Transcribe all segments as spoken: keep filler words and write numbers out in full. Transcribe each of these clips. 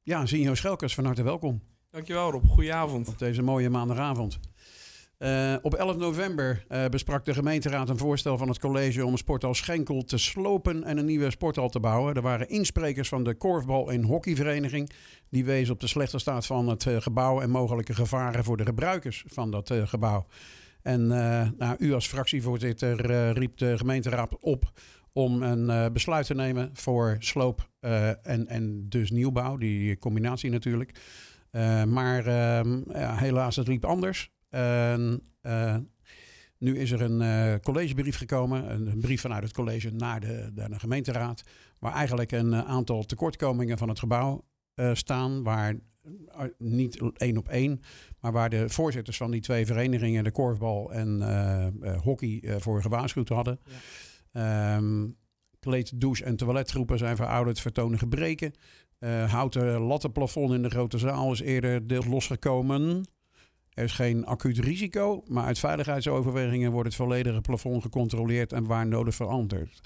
Ja, Zinjo Schelkers, van harte welkom. Dankjewel Rob, goedenavond. Op deze mooie maandagavond. Uh, op elf november uh, besprak de gemeenteraad een voorstel van het college om sporthal Schenkel te slopen en een nieuwe sporthal te bouwen. Er waren insprekers van de korfbal- en hockeyvereniging die wezen op de slechte staat van het uh, gebouw en mogelijke gevaren voor de gebruikers van dat uh, gebouw. En uh, nou, u als fractievoorzitter uh, riep de gemeenteraad op om een uh, besluit te nemen voor sloop uh, en, en dus nieuwbouw, die combinatie natuurlijk. Uh, maar uh, ja, helaas, het liep anders. Uh, uh, nu is er een uh, collegebrief gekomen, een, een brief vanuit het college naar de, naar de gemeenteraad, waar eigenlijk een uh, aantal tekortkomingen van het gebouw uh, staan, waar uh, niet één op één, maar waar de voorzitters van die twee verenigingen, de korfbal en uh, uh, hockey, uh, voor gewaarschuwd hadden. Ja. Um, kleed, douche en toiletgroepen zijn verouderd, vertonen gebreken. Uh, houten lattenplafond in de grote zaal is eerder deels losgekomen. Er is geen acuut risico, maar uit veiligheidsoverwegingen wordt het volledige plafond gecontroleerd en waar nodig veranderd.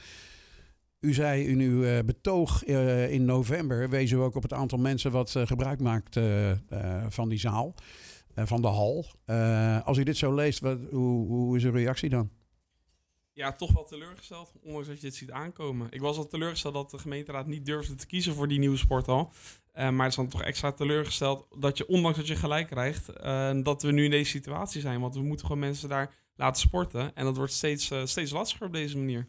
U zei in uw uh, betoog uh, in november, wees u ook op het aantal mensen wat uh, gebruik maakt uh, uh, van die zaal, uh, van de hal. Uh, als u dit zo leest, wat, hoe, hoe is uw reactie dan? Ja, toch wel teleurgesteld, ondanks dat je het ziet aankomen. Ik was al teleurgesteld dat de gemeenteraad niet durfde te kiezen voor die nieuwe sporthal. Uh, maar het is dan toch extra teleurgesteld dat je, ondanks dat je gelijk krijgt, uh, dat we nu in deze situatie zijn. Want we moeten gewoon mensen daar laten sporten. En dat wordt steeds, uh, steeds lastiger op deze manier.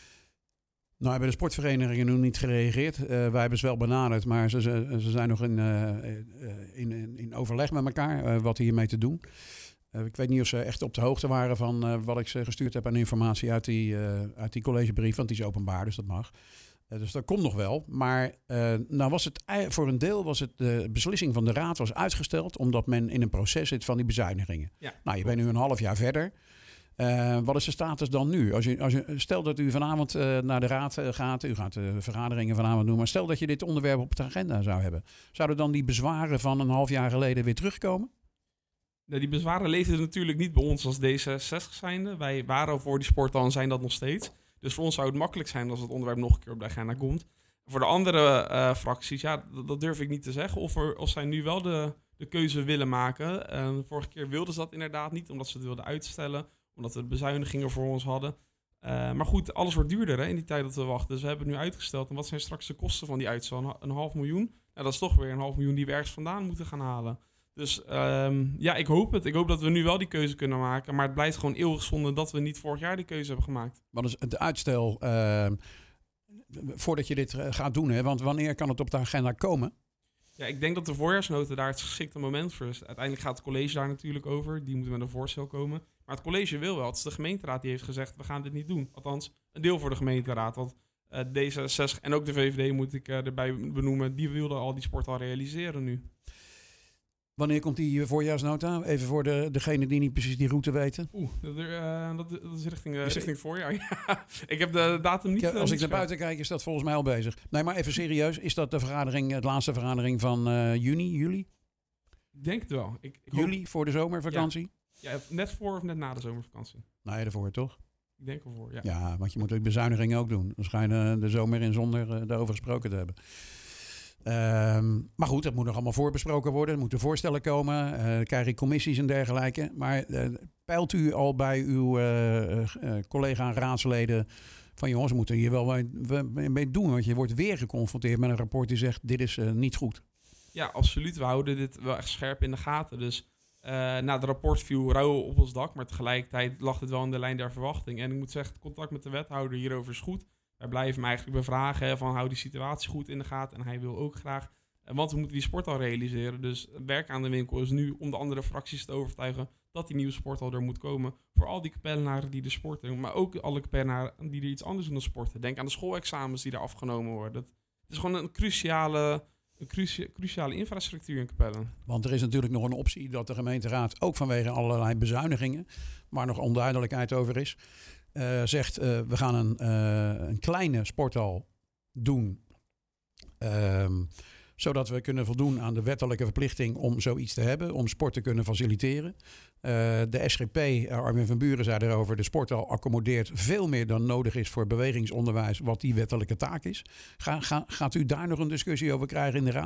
Nou, hebben de sportverenigingen nu niet gereageerd. Uh, wij hebben ze wel benaderd, maar ze, ze, ze zijn nog in, uh, in, in, in overleg met elkaar uh, wat hiermee te doen. Uh, ik weet niet of ze echt op de hoogte waren van uh, wat ik ze gestuurd heb aan informatie uit die, uh, uit die collegebrief, want die is openbaar, dus dat mag. Uh, dus dat komt nog wel. Maar uh, nou was het voor een deel was het de beslissing van de raad was uitgesteld, omdat men in een proces zit van die bezuinigingen. Ja. Nou, je bent nu een half jaar verder. Uh, wat is de status dan nu? Als je, als je, stel dat u vanavond uh, naar de raad uh, gaat, u gaat de vergaderingen vanavond doen, maar stel dat je dit onderwerp op de agenda zou hebben. Zouden dan die bezwaren van een half jaar geleden weer terugkomen? Nou, die bezwaren leefden natuurlijk niet bij ons als D zesenzestig zijnde. Wij waren voor die sporthal en zijn dat nog steeds. Dus voor ons zou het makkelijk zijn als het onderwerp nog een keer op de agenda komt. Voor de andere uh, fracties, ja, dat, dat durf ik niet te zeggen. Of, er, of zij nu wel de, de keuze willen maken. Uh, de vorige keer wilden ze dat inderdaad niet, omdat ze het wilden uitstellen. Omdat we de bezuinigingen voor ons hadden. Uh, maar goed, alles wordt duurder hè, in die tijd dat we wachten. Dus we hebben het nu uitgesteld. En wat zijn straks de kosten van die uitstel? Een, een half miljoen? Nou, dat is toch weer een half miljoen die we ergens vandaan moeten gaan halen. Dus um, ja, ik hoop het. Ik hoop dat we nu wel die keuze kunnen maken. Maar het blijft gewoon eeuwig zonde dat we niet vorig jaar die keuze hebben gemaakt. Wat is het uitstel uh, voordat je dit gaat doen? Hè? Want wanneer kan het op de agenda komen? Ja, ik denk dat de voorjaarsnota daar het geschikte moment voor is. Uiteindelijk gaat het college daar natuurlijk over. Die moeten met een voorstel komen. Maar het college wil wel. Het is de gemeenteraad die heeft gezegd, we gaan dit niet doen. Althans, een deel voor de gemeenteraad. Want uh, D zesenzestig en ook de V V D moet ik uh, erbij benoemen. Die wilden al die sport al realiseren nu. Wanneer komt die voorjaarsnota? Even voor de, degene die niet precies die route weten. Oeh, dat, uh, dat, dat is richting, uh, richting het voorjaar. Ja. Ik heb de datum niet... Ja, als uh, ik naar buiten kijk is dat volgens mij al bezig. Nee, maar even serieus. Is dat de vergadering, de laatste vergadering van uh, juni, juli? Ik denk het wel. Ik, ik juli hoop... voor de zomervakantie? Ja. ja, net voor of net na de zomervakantie. Nee, daarvoor toch? Ik denk ervoor, ja. Ja, want je moet ook bezuinigingen ook doen. Dan schijnen de zomer in zonder uh, daarover gesproken te hebben. Um, maar goed, dat moet nog allemaal voorbesproken worden. Er moeten voorstellen komen. Uh, krijg je commissies en dergelijke. Maar uh, peilt u al bij uw uh, uh, collega en raadsleden van jongens, we moeten hier wel mee doen. Want je wordt weer geconfronteerd met een rapport die zegt dit is uh, niet goed. Ja, absoluut. We houden dit wel echt scherp in de gaten. Dus uh, na het rapport viel rouw op ons dak. Maar tegelijkertijd lag het wel in de lijn der verwachting. En ik moet zeggen, het contact met de wethouder hierover is goed. Wij blijven hem eigenlijk bevragen van hou die situatie goed in de gaten. En hij wil ook graag, want we moeten die sporthal realiseren. Dus het werk aan de winkel is nu om de andere fracties te overtuigen dat die nieuwe sporthal er moet komen. Voor al die kapellenaren die er sporten. Maar ook alle kapellenaren die er iets anders doen dan sporten. Denk aan de schoolexamens die daar afgenomen worden. Het is gewoon een cruciale, een cruci- cruciale infrastructuur in Capellen. Want er is natuurlijk nog een optie dat de gemeenteraad ook vanwege allerlei bezuinigingen, waar nog onduidelijkheid over is, Uh, zegt uh, we gaan een, uh, een kleine sporthal doen. Um, zodat we kunnen voldoen aan de wettelijke verplichting om zoiets te hebben. Om sport te kunnen faciliteren. Uh, de S G P, uh, Armin van Buren zei erover. De sporthal accommodeert veel meer dan nodig is voor bewegingsonderwijs. Wat die wettelijke taak is. Ga, ga, gaat u daar nog een discussie over krijgen in de raad?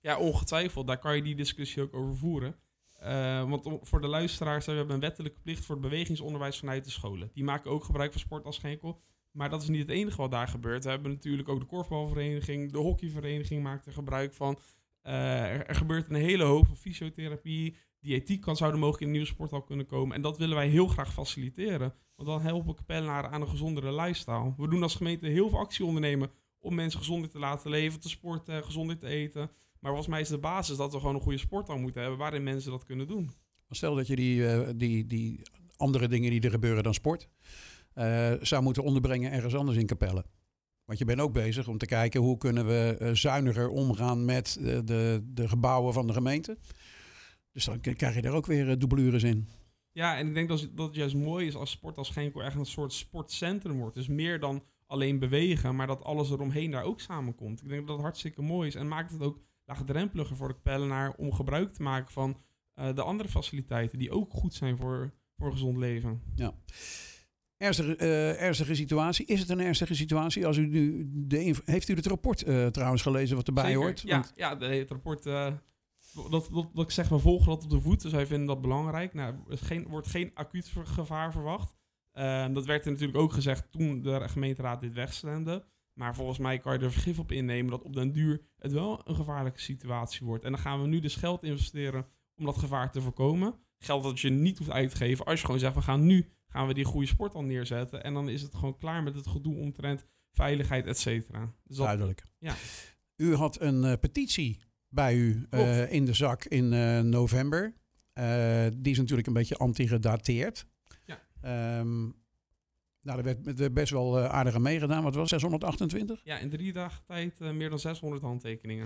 Ja, ongetwijfeld. Daar kan je die discussie ook over voeren. Uh, want om, voor de luisteraars, we hebben een wettelijke plicht voor het bewegingsonderwijs vanuit de scholen. Die maken ook gebruik van sport als schenkel. Maar dat is niet het enige wat daar gebeurt. We hebben natuurlijk ook de korfbalvereniging, de hockeyvereniging maakt er gebruik van. Uh, er, er gebeurt een hele hoop van fysiotherapie. Diëtiek kan, zou er mogelijk in een nieuwe sporthal kunnen komen. En dat willen wij heel graag faciliteren. Want dan helpen Kapellenaren aan een gezondere lifestyle. We doen als gemeente heel veel actie ondernemen om mensen gezonder te laten leven, te sporten, gezonder te eten. Maar volgens mij is de basis dat we gewoon een goede sporthal moeten hebben waarin mensen dat kunnen doen. Stel dat je die, uh, die, die andere dingen die er gebeuren dan sport uh, zou moeten onderbrengen ergens anders in Capelle. Want je bent ook bezig om te kijken hoe kunnen we uh, zuiniger omgaan met uh, de, de gebouwen van de gemeente. Dus dan krijg je daar ook weer uh, doublures in. Ja, en ik denk dat, dat het juist mooi is als sport als Schenkel echt een soort sportcentrum wordt. Dus meer dan alleen bewegen, maar dat alles eromheen daar ook samenkomt. Ik denk dat dat hartstikke mooi is en maakt het ook laagdrempeliger voor de Kapellenaar om gebruik te maken van uh, de andere faciliteiten die ook goed zijn voor, voor een gezond leven. Ja. Ernstige, uh, ernstige situatie. Is het een ernstige situatie? Als u nu de, heeft u het rapport uh, trouwens gelezen wat erbij Zeker. hoort? Ja, Want... ja de, het rapport... Uh, dat, dat, dat ik zeg, we volgen dat op de voet. Dus wij vinden dat belangrijk. Nou, er geen, wordt geen acuut gevaar verwacht. Uh, dat werd er natuurlijk ook gezegd toen de gemeenteraad dit wegstemde. Maar volgens mij kan je er vergif op innemen dat op den duur het wel een gevaarlijke situatie wordt. En dan gaan we nu dus geld investeren om dat gevaar te voorkomen. Geld dat je niet hoeft uit te geven als je gewoon zegt, we gaan nu gaan we die goede sport al neerzetten. En dan is het gewoon klaar met het gedoe omtrent veiligheid, et cetera. Dus dat, duidelijk. Ja. U had een uh, petitie bij u uh, in de zak in uh, november. Uh, die is natuurlijk een beetje anti-gedateerd. Ja. Um, Nou, er werd best wel uh, aardig aan meegedaan. Wat was zeshonderdachtentwintig? Ja, in drie dagen tijd uh, meer dan zeshonderd handtekeningen.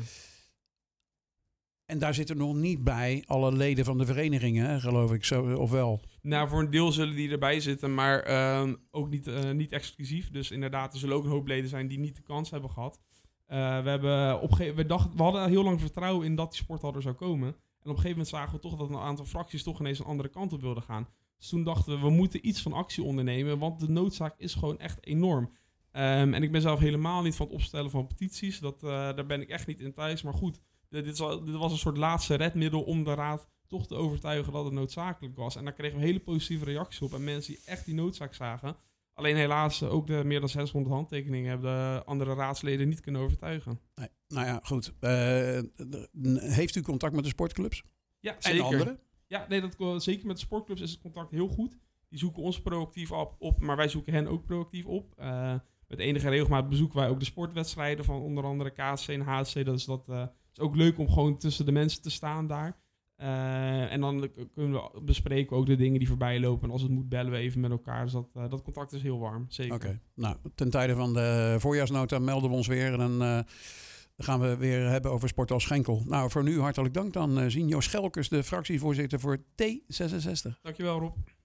En daar zitten nog niet bij alle leden van de verenigingen, hè, geloof ik, zo, of wel? Nou, voor een deel zullen die erbij zitten, maar uh, ook niet, uh, niet exclusief. Dus inderdaad, er zullen ook een hoop leden zijn die niet de kans hebben gehad. Uh, we, hebben op ge- we, dachten, we hadden heel lang vertrouwen in dat die sporthal er zou komen. En op een gegeven moment zagen we toch dat een aantal fracties toch ineens een andere kant op wilden gaan. Dus toen dachten we, we moeten iets van actie ondernemen, want de noodzaak is gewoon echt enorm. Um, en ik ben zelf helemaal niet van het opstellen van petities. Dat, uh, daar ben ik echt niet in thuis. Maar goed, dit, is al, dit was een soort laatste redmiddel om de raad toch te overtuigen dat het noodzakelijk was. En daar kregen we hele positieve reacties op. En mensen die echt die noodzaak zagen. Alleen helaas, ook de meer dan zeshonderd handtekeningen hebben de andere raadsleden niet kunnen overtuigen. Nee, nou ja, goed. Uh, heeft u contact met de sportclubs? Ja, zeker. En anderen? Ja, nee, dat, zeker met de sportclubs is het contact heel goed. Die zoeken ons proactief op, op maar wij zoeken hen ook proactief op. Uh, met enige regelmaat bezoeken wij ook de sportwedstrijden van onder andere K C en H C. Dat is, dat, uh, is ook leuk om gewoon tussen de mensen te staan daar. Uh, en dan kunnen we bespreken ook de dingen die voorbij lopen. En als het moet, bellen we even met elkaar. Dus dat, uh, dat contact is heel warm, zeker. Oké, okay. Nou, ten tijde van de voorjaarsnota melden we ons weer en dan... Uh... Dan gaan we weer hebben over sport als Schenkel. Nou, voor nu hartelijk dank dan. Uh, Sinjo Schelkers, de fractievoorzitter voor T zesenzestig. Dankjewel, Rob.